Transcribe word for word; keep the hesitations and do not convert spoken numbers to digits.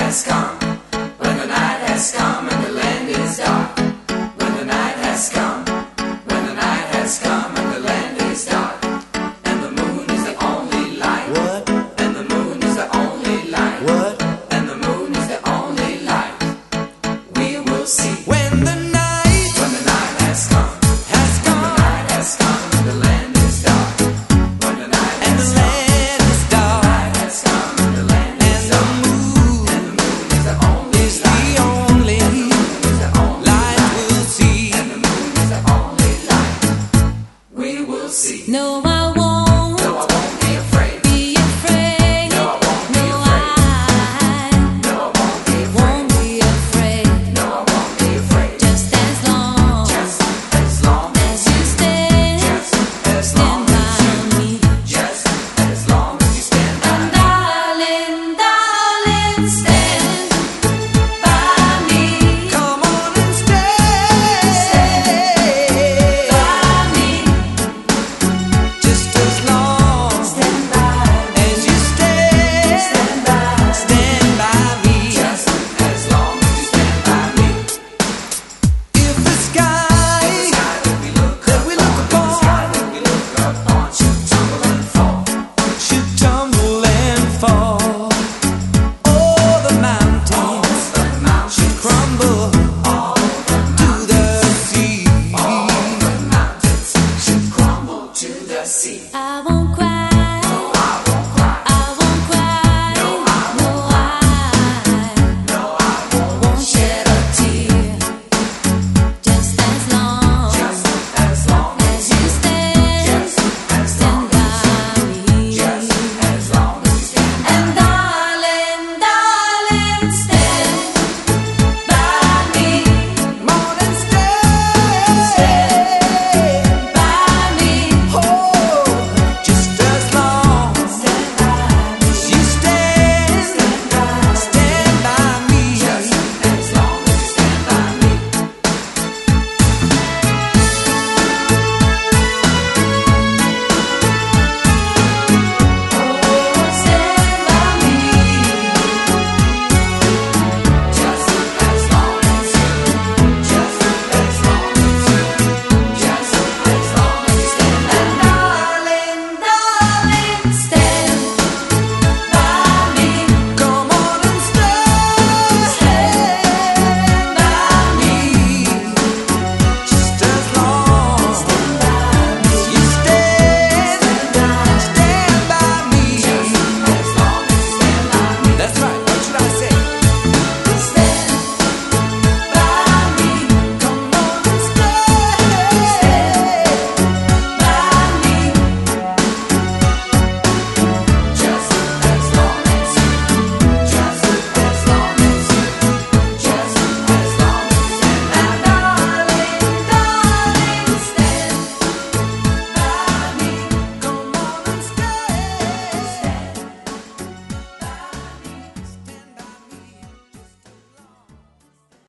has come, when the night has come and the land is dark. When the night has come, when the night has come and the land is dark. And the moon is the only light. What? And the moon is the only light. What?